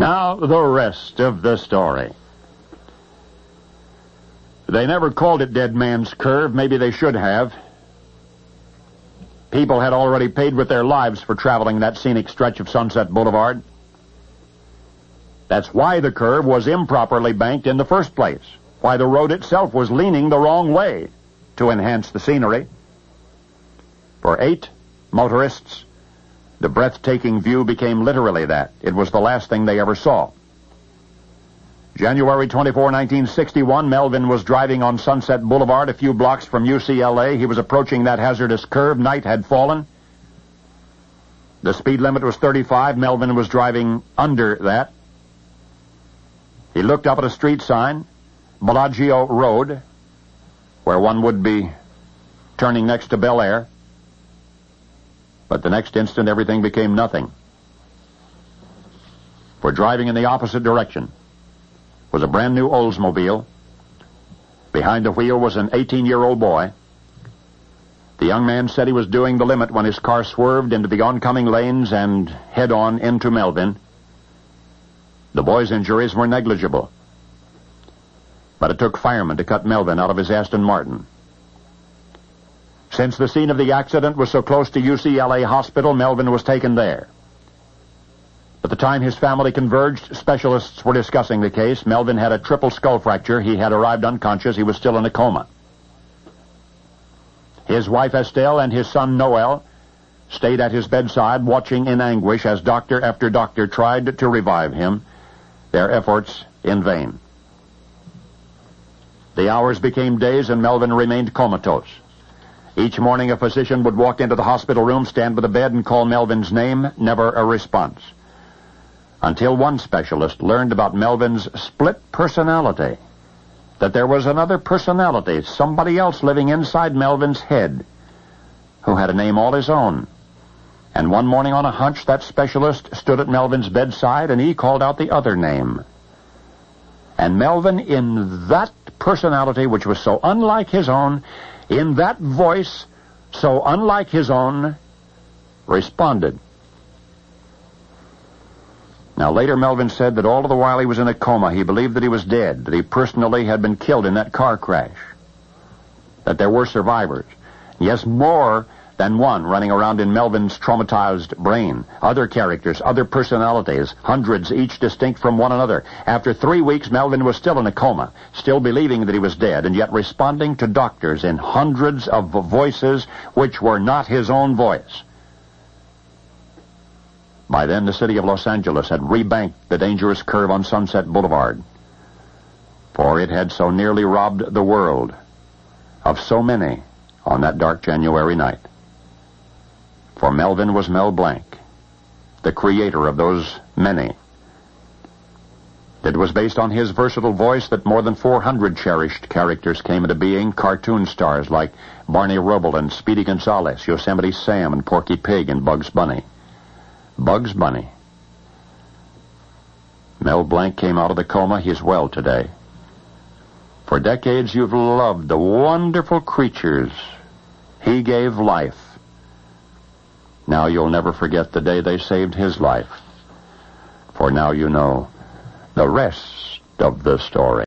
Now, the rest of the story. They never called it Dead Man's Curve. Maybe they should have. People had already paid with their lives for traveling that scenic stretch of Sunset Boulevard. That's why the curve was improperly banked in the first place. Why the road itself was leaning the wrong way to enhance the scenery. For 8 motorists, the breathtaking view became literally that. It was the last thing they ever saw. January 24, 1961, Melvin was driving on Sunset Boulevard a few blocks from UCLA. He was approaching that hazardous curve. Night had fallen. The speed limit was 35. Melvin was driving under that. He looked up at a street sign, Bellagio Road, where one would be turning next to Bel Air. But the next instant, everything became nothing. For driving in the opposite direction was a brand-new Oldsmobile. Behind the wheel was an 18-year-old boy. The young man said he was doing the limit when his car swerved into the oncoming lanes and head-on into Melvin. The boy's injuries were negligible, but it took firemen to cut Melvin out of his Aston Martin. Since the scene of the accident was so close to UCLA Hospital, Melvin was taken there. By the time his family converged, specialists were discussing the case. Melvin had a triple skull fracture. He had arrived unconscious. He was still in a coma. His wife Estelle and his son Noel stayed at his bedside, watching in anguish as doctor after doctor tried to revive him, their efforts in vain. The hours became days, and Melvin remained comatose. Each morning a physician would walk into the hospital room, stand by the bed, and call Melvin's name. Never a response. Until one specialist learned about Melvin's split personality, that there was another personality, somebody else living inside Melvin's head, who had a name all his own. And one morning on a hunch, that specialist stood at Melvin's bedside, and he called out the other name. And Melvin, in that personality which was so unlike his own, in that voice so unlike his own, responded. Now, later Melvin said that all of the while he was in a coma, he believed that he was dead, that he personally had been killed in that car crash, that there were survivors. Yes, more than one running around in Melvin's traumatized brain. Other characters, other personalities, hundreds, each distinct from one another. After 3 weeks, Melvin was still in a coma, still believing that he was dead, and yet responding to doctors in hundreds of voices which were not his own voice. By then, the city of Los Angeles had rebanked the dangerous curve on Sunset Boulevard, for it had so nearly robbed the world of so many on that dark January night. For Melvin was Mel Blanc, the creator of those many. It was based on his versatile voice that more than 400 cherished characters came into being, cartoon stars like Barney Rubble and Speedy Gonzales, Yosemite Sam and Porky Pig and Bugs Bunny. Bugs Bunny. Mel Blanc came out of the coma. He is well today. For decades you've loved the wonderful creatures he gave life. Now you'll never forget the day they saved his life. For now you know the rest of the story.